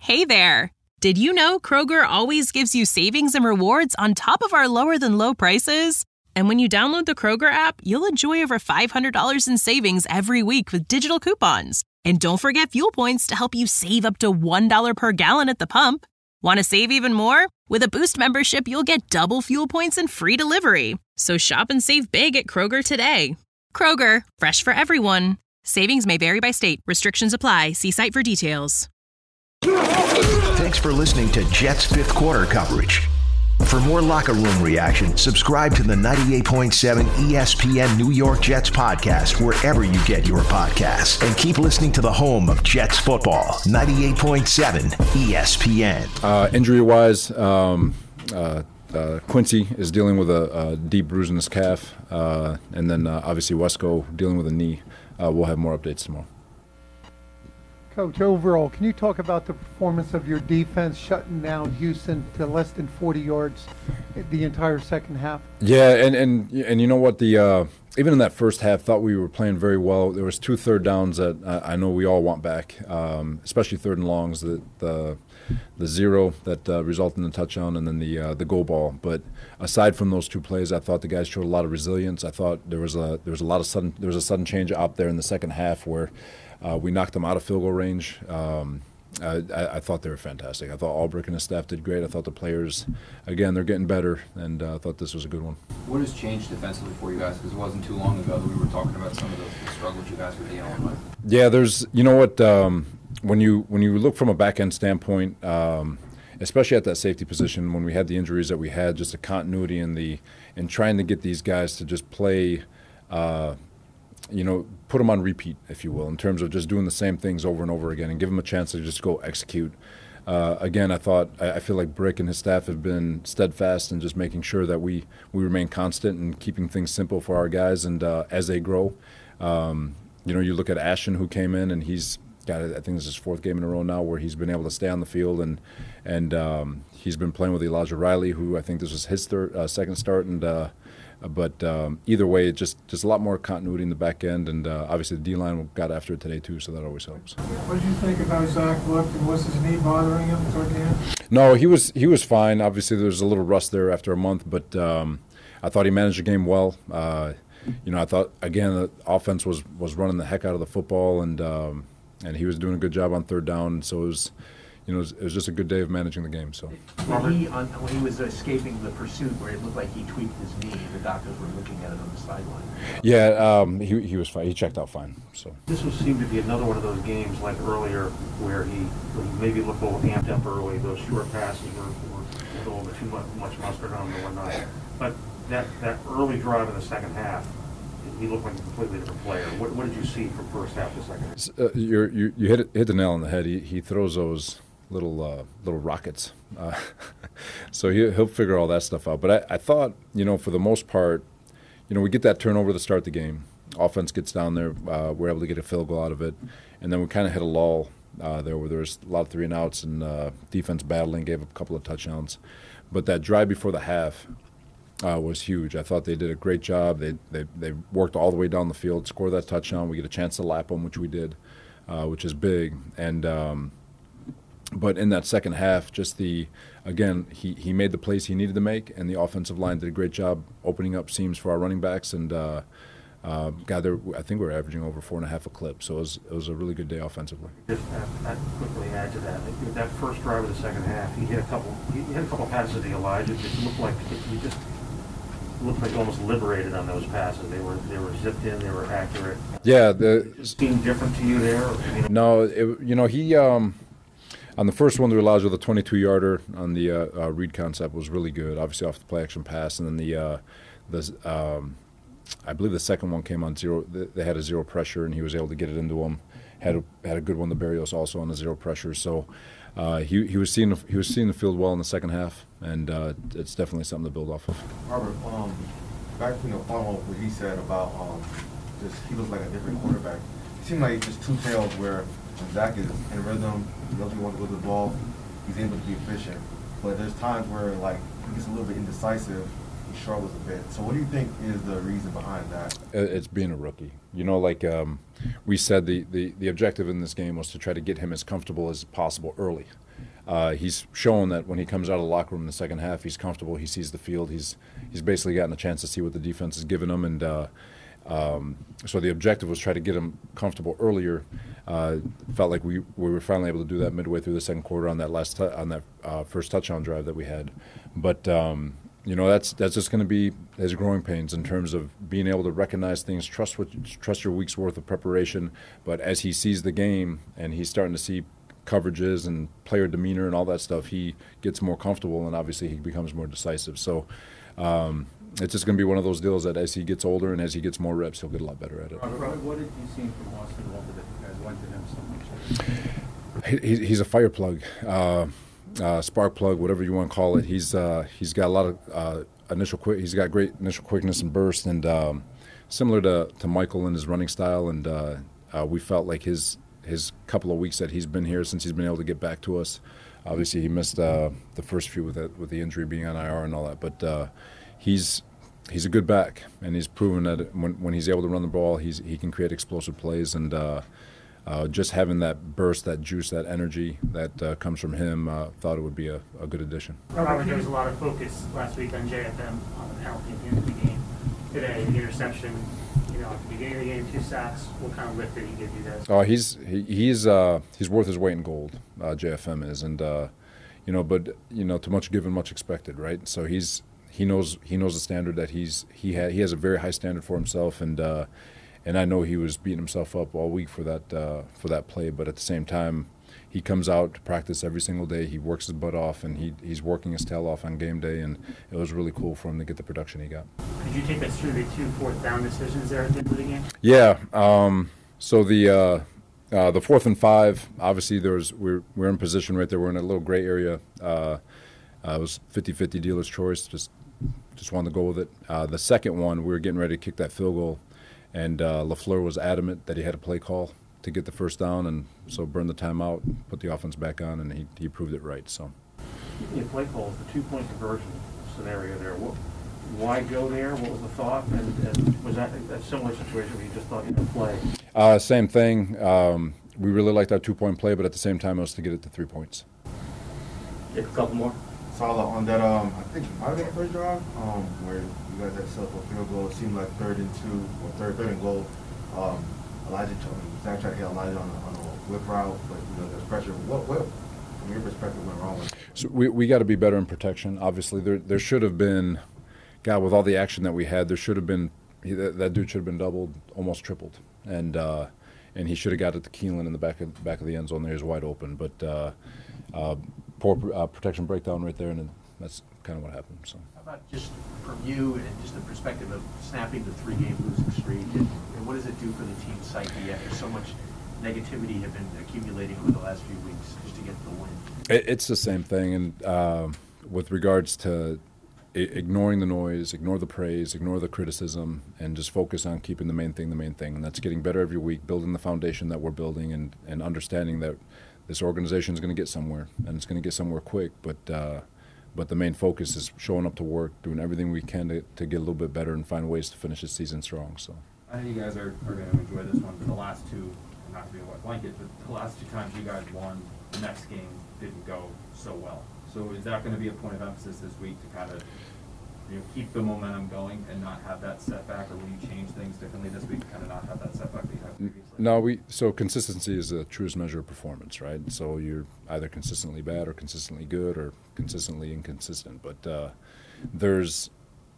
Hey there! Did you know Kroger always gives you savings and rewards on top of our lower-than-low prices? And when you download the Kroger app, you'll enjoy over $500 in savings every week with digital coupons. And don't forget fuel points to help you save up to $1 per gallon at the pump. Want to save even more? With a Boost membership, you'll get double fuel points and free delivery. So shop and save big at Kroger today. Kroger, fresh for everyone. Savings may vary by state. Restrictions apply. See site for details. Thanks for listening to Jets fifth quarter coverage. For more locker room reaction, subscribe to the 98.7 ESPN New York Jets podcast wherever you get your podcasts. And keep listening to the home of Jets football, 98.7 ESPN. Injury-wise, Quincy is dealing with a deep bruise in his calf. And then obviously Wesco dealing with a knee. We'll have more updates tomorrow. Coach, overall, can you talk about the performance of your defense shutting down Houston to less than 40 yards the entire second half? Yeah, and you know what, the even in that first half, thought we were playing very well. There was 2 third downs that I know we all want back, especially third and longs, the zero that resulted in the touchdown, and then the goal ball. But aside from those 2 plays, I thought the guys showed a lot of resilience. I thought there was a sudden change out there in the second half where we knocked them out of field goal range. I thought they were fantastic. I thought Albrecht and his staff did great. I thought the players, again, they're getting better, and I thought this was a good one. What has changed defensively for you guys? Because it wasn't too long ago that we were talking about some of the struggles you guys were dealing with. Yeah, there's, you know what, when you look from a back-end standpoint, especially at that safety position, when we had the injuries that we had, just the continuity and trying to get these guys to just play, put them on repeat, if you will, in terms of just doing the same things over and over again and give them a chance to just go execute. Again, I feel like Brick and his staff have been steadfast in just making sure that we remain constant and keeping things simple for our guys, and as they grow. You look at Ashton, who came in, and he's got, I think this is his 4th game in a row now where he's been able to stay on the field, and he's been playing with Elijah Riley, who I think this was his second start, and but either way, just a lot more continuity in the back end, and obviously the D-line got after it today too, so that always helps. What did you think about Zach Look, and was his knee bothering him toward the end? No, he was fine. Obviously there was a little rust there after a month, but I thought he managed the game well. I thought, again, the offense was running the heck out of the football, and he was doing a good job on third down, so it was just a good day of managing the game. So when he was escaping the pursuit where it looked like he tweaked his knee, the doctors were looking at it on the sideline. Yeah, he was fine. He checked out fine. So this seemed to be another one of those games like earlier where he maybe looked a little amped up early. Those short passes were a little bit too much mustard on him and whatnot. But that early drive in the second half, he looked like a completely different player. What did you see from first half to second half? You hit the nail on the head. He throws those little rockets, so he'll figure all that stuff out. But I thought, for the most part, we get that turnover to start the game. Offense gets down there, we're able to get a field goal out of it, and then we kind of hit a lull there where there was a lot of 3 and outs and defense battling, gave up a couple of touchdowns. But that drive before the half was huge. I thought they did a great job. They worked all the way down the field, scored that touchdown. We get a chance to lap them, which we did, which is big. And but in that second half, just he made the plays he needed to make, and the offensive line did a great job opening up seams for our running backs. And I think we were averaging over 4.5 a clip. So it was a really good day offensively. Just quickly add to that. That first drive of the second half, he had a couple passes to Elijah that looked like almost liberated on those passes. They were zipped in. They were accurate. Yeah, it seemed different to you there. No, he. On the first one, the Elijah, the 22-yarder on the read concept was really good. Obviously off the play action pass, and then I believe the second one came on zero. They had a zero pressure, and he was able to get it into him. Had a good one to Berrios also on the zero pressure. So he was seeing the field well in the second half, and it's definitely something to build off of. Robert, back to what he said about just he was like a different quarterback. It seemed like just 2 tails where Zach is in rhythm, he doesn't want to go to the ball, he's able to be efficient. But there's times where he gets a little bit indecisive, he struggles a bit. So what do you think is the reason behind that? It's being a rookie. We said the objective in this game was to try to get him as comfortable as possible early. he's shown that when he comes out of the locker room in the second half, he's comfortable. He sees the field. He's basically gotten a chance to see what the defense is giving him, and so the objective was try to get him comfortable earlier. Felt like we were finally able to do that midway through the second quarter on that first touchdown drive that we had, but. That's just going to be his growing pains in terms of being able to recognize things, trust your week's worth of preparation. But as he sees the game and he's starting to see coverages and player demeanor and all that stuff, he gets more comfortable and obviously he becomes more decisive. So it's just going to be one of those deals that as he gets older and as he gets more reps, he'll get a lot better at it. Robert, what did you see from Austin Walter that you guys went to him so much? He's a fire plug. Spark plug, whatever you want to call it. He's got a lot of he's got great initial quickness and burst, and similar to Michael in his running style. And we felt like his couple of weeks that he's been here since he's been able to get back to us. Obviously, he missed the first few with the injury being on IR and all that, but he's a good back, and he's proven that when he's able to run the ball, he can create explosive plays, and just having that burst, that juice, that energy that comes from him, thought it would be a good addition. Robert, there was a lot of focus last week on JFM on the penalty at the end of the game. Today, the interception, at the beginning of the game, 2 sacks. What kind of lift did he give you guys? Oh, he's worth his weight in gold. JFM is, and but too much given, much expected, right? So he knows the standard that he has a very high standard for himself, and I know he was beating himself up all week for that play. But at the same time, he comes out to practice every single day. He works his butt off, and he's working his tail off on game day. And it was really cool for him to get the production he got. Could you take us through the 2 4th-down decisions there at the end of the game? Yeah. So the 4th and 5, obviously we're in position right there. We're in a little gray area. It was 50-50 dealer's choice. Just wanted to go with it. The second one, we were getting ready to kick that field goal. And LaFleur was adamant that he had a play call to get the first down, and so burned the timeout, put the offense back on, and he proved it right. So, speaking of play calls, the 2-point conversion scenario there, why go there? What was the thought? And was that a similar situation where you just thought you could play? Same thing. We really liked our 2-point play, but at the same time, it was to get it to 3 points. Take a couple more. Sala, on that, I think it might have been the first drive, where you guys had set up a field goal. It seemed like 3rd and 2 or third and goal. Zach tried to get Elijah on a whip route, but there's pressure. What from your perspective went wrong with it? So we got to be better in protection. Obviously, there should have been, God, with all the action that we had, there should have been that dude should have been doubled, almost tripled, and he should have got it to Keelan in the back of the end zone. There, he was wide open, but poor protection breakdown right there, and that's kind of what happened. So. How about just from you and just the perspective of snapping the 3-game losing streak, and what does it do for the team's psyche after so much negativity had been accumulating over the last few weeks just to get the win? It's the same thing, and with regards to ignoring the noise, ignore the praise, ignore the criticism, and just focus on keeping the main thing, and that's getting better every week, building the foundation that we're building, and understanding that this organization is going to get somewhere, and it's going to get somewhere quick, but the main focus is showing up to work, doing everything we can to get a little bit better and find ways to finish the season strong. So I know you guys are going to enjoy this one, but the last 2, not to be a wet blanket, but the last 2 times you guys won, the next game didn't go so well. So is that going to be a point of emphasis this week to kind of keep the momentum going and not have that setback, or will you change things differently this week to kind of not have that setback that you had previously? No, so consistency is the truest measure of performance, right? So you're either consistently bad or consistently good or consistently inconsistent. But there's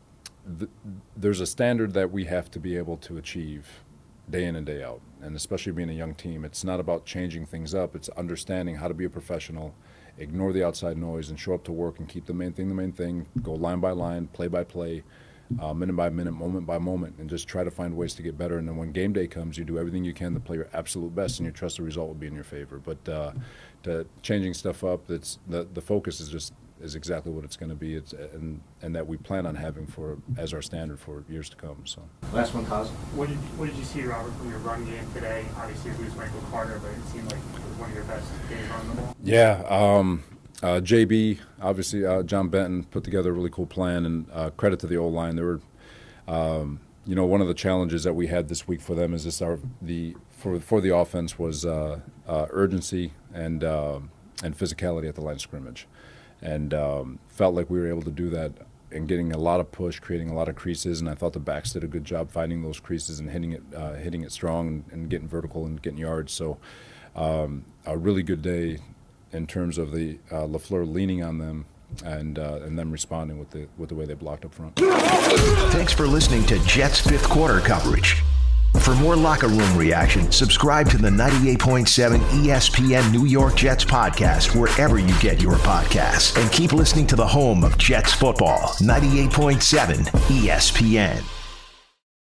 a standard that we have to be able to achieve day in and day out, and especially being a young team. It's not about changing things up. It's understanding how to be a professional, ignore the outside noise, and show up to work and keep the main thing, go line by line, play by play, minute by minute, moment by moment, and just try to find ways to get better. And then when game day comes, you do everything you can to play your absolute best, and you trust the result will be in your favor. But to changing stuff up, the focus is exactly what it's going to be. And that we plan on having as our standard for years to come. So last one, Cos. What did you see, Robert, from your run game today? Obviously, you lose Michael Carter, but it seemed like it was one of your best days on the ball. Yeah. JB, obviously, John Benton put together a really cool plan, and credit to the O-line. They were, one of the challenges that we had this week for them is just for the offense was urgency and physicality at the line of scrimmage. And felt like we were able to do that and getting a lot of push, creating a lot of creases, and I thought the backs did a good job finding those creases and hitting it strong and getting vertical and getting yards. So a really good day in terms of the LaFleur leaning on them and them responding with the way they blocked up front. Thanks for listening to Jets fifth quarter coverage. For more locker room reaction, subscribe to the 98.7 ESPN New York Jets podcast wherever you get your podcasts. And keep listening to the home of Jets football, 98.7 ESPN.